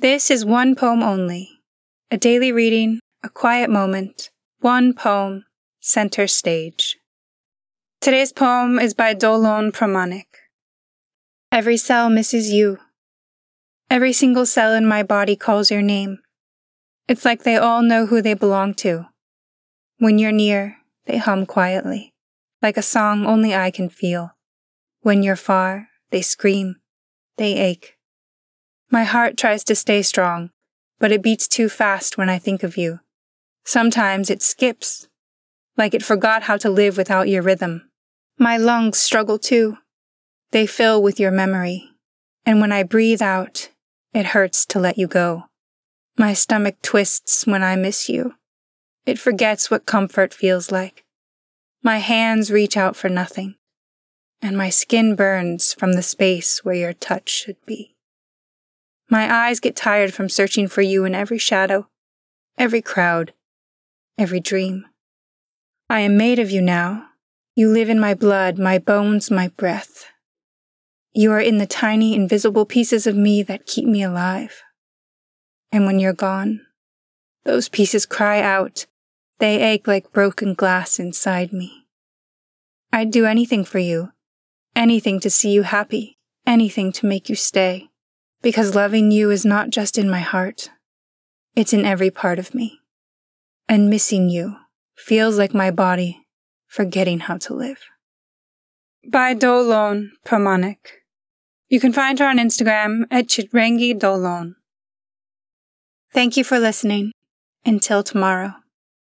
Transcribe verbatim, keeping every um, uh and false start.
This is one poem only. A daily reading, a quiet moment, one poem, center stage. Today's poem is by Dolon Pramanik. Every cell misses you. Every single cell in my body calls your name. It's like they all know who they belong to. When you're near, they hum quietly, like a song only I can feel. When you're far, they scream, they ache. My heart tries to stay strong, but it beats too fast when I think of you. Sometimes it skips, like it forgot how to live without your rhythm. My lungs struggle too. They fill with your memory, and when I breathe out, it hurts to let you go. My stomach twists when I miss you. It forgets what comfort feels like. My hands reach out for nothing, and my skin burns from the space where your touch should be. My eyes get tired from searching for you in every shadow, every crowd, every dream. I am made of you now. You live in my blood, my bones, my breath. You are in the tiny, invisible pieces of me that keep me alive. And when you're gone, those pieces cry out. They ache like broken glass inside me. I'd do anything for you, anything to see you happy, anything to make you stay. Because loving you is not just in my heart, it's in every part of me. And missing you feels like my body forgetting how to live. By Dolon Pramanik. You can find her on Instagram at Chitrangi Dolon. Thank you for listening. Until tomorrow.